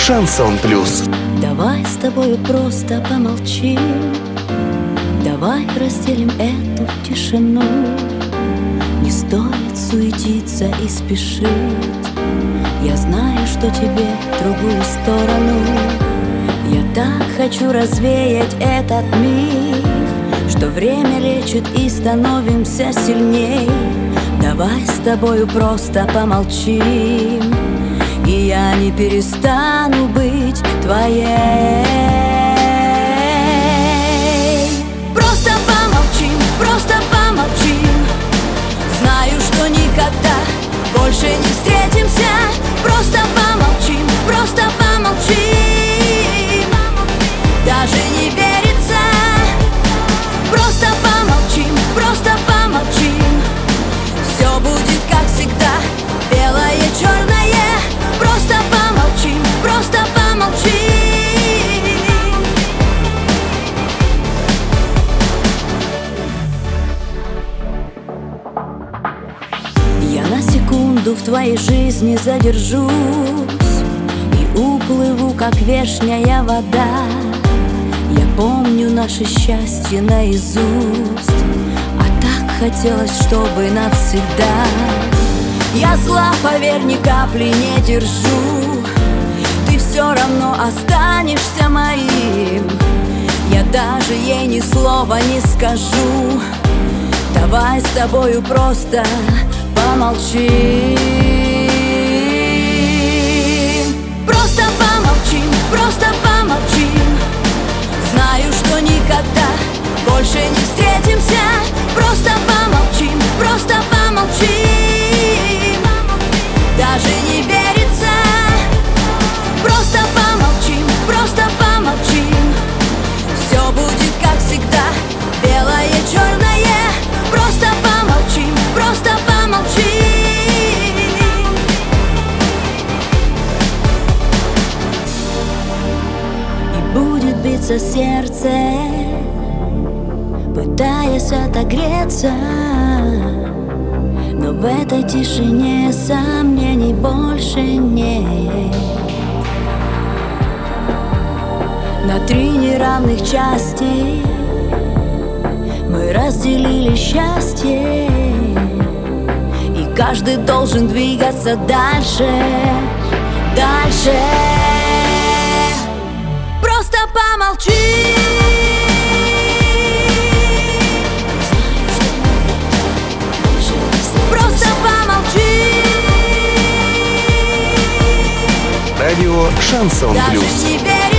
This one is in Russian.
Шансон Плюс. Давай с тобою просто помолчим, давай разделим эту тишину. Не стоит суетиться и спешить, я знаю, что тебе в другую сторону. Я так хочу развеять этот миф, что время лечит и становимся сильней. Давай с тобою просто помолчим, и я не перестану быть твоей. Просто помолчим, просто помолчим. Знаю, что никогда больше не встретимся. Просто помолчим, просто помолчим. Даже не верится. Просто помолчим, просто помолчим. Все будет как всегда, белое, черное. Просто помолчим, просто помолчим. Я на секунду в твоей жизни задержусь и уплыву, как вешняя вода. Я помню наше счастье наизусть, а так хотелось, чтобы навсегда. Я зла, поверь, ни капли не держу, ты все равно останешься моим. Я даже ей ни слова не скажу. Давай с тобою просто помолчим. Просто помолчим, просто помолчим. Знаю, что никогда больше не встретимся. Просто помолчим, просто помолчим. Даже не верится. Просто помолчим, просто помолчим. Все будет как всегда, белое, черное. Просто помолчим, просто помолчим. И будет биться сердце, пытаясь отогреться, но в этой тишине сомнений больше нет. На 3 неравных части мы разделили счастье, и каждый должен двигаться дальше, дальше. Просто помолчи. Просто помолчи. Радио Шансон Даже Плюс. не верь.